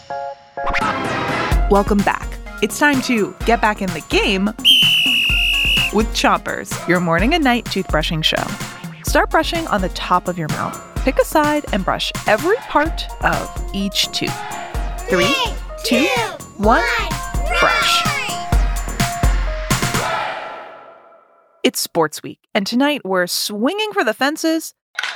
Welcome back. It's time to get back in the game with Chompers, your morning and night toothbrushing show. Start brushing on the top of your mouth. Pick a side and brush every part of each tooth. 3, 2, 1, brush. It's sports week, and tonight we're swinging for the fences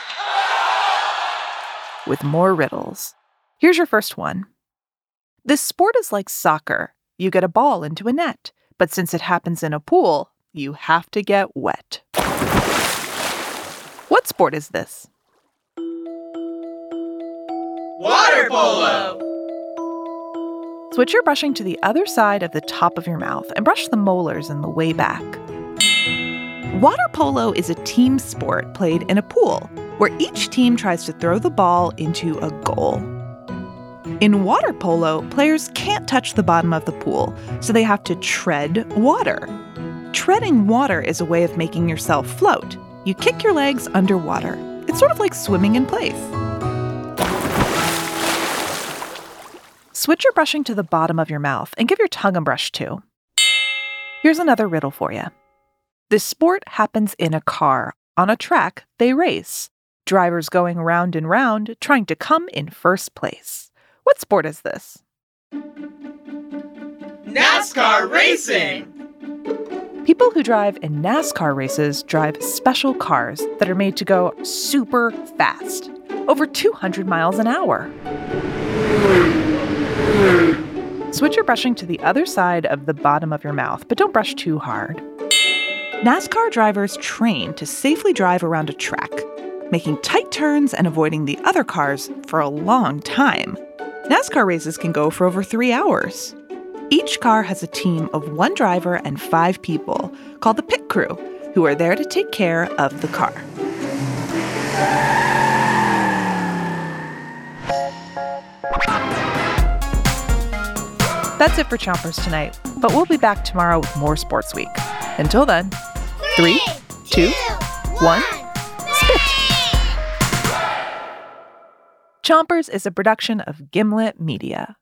with more riddles. Here's your first one. This sport is like soccer. You get a ball into a net, but since it happens in a pool, you have to get wet. What sport is this? Water polo! Switch your brushing to the other side of the top of your mouth and brush the molars in the way back. Water polo is a team sport played in a pool, where each team tries to throw the ball into a goal. In water polo, players can't touch the bottom of the pool, so they have to tread water. Treading water is a way of making yourself float. You kick your legs underwater. It's sort of like swimming in place. Switch your brushing to the bottom of your mouth and give your tongue a brush too. Here's another riddle for you. This sport happens in a car. On a track, they race. Drivers going round and round, trying to come in first place. What sport is this? NASCAR racing! People who drive in NASCAR races drive special cars that are made to go super fast, over 200 miles an hour. Switch your brushing to the other side of the bottom of your mouth, but don't brush too hard. NASCAR drivers train to safely drive around a track, making tight turns and avoiding the other cars for a long time. NASCAR races can go for over 3 hours. Each car has a team of 1 driver and 5 people, called the pit crew, who are there to take care of the car. That's it for Chompers tonight, but we'll be back tomorrow with more Sports Week. Until then, 3, 2, 1, spit! Chompers is a production of Gimlet Media.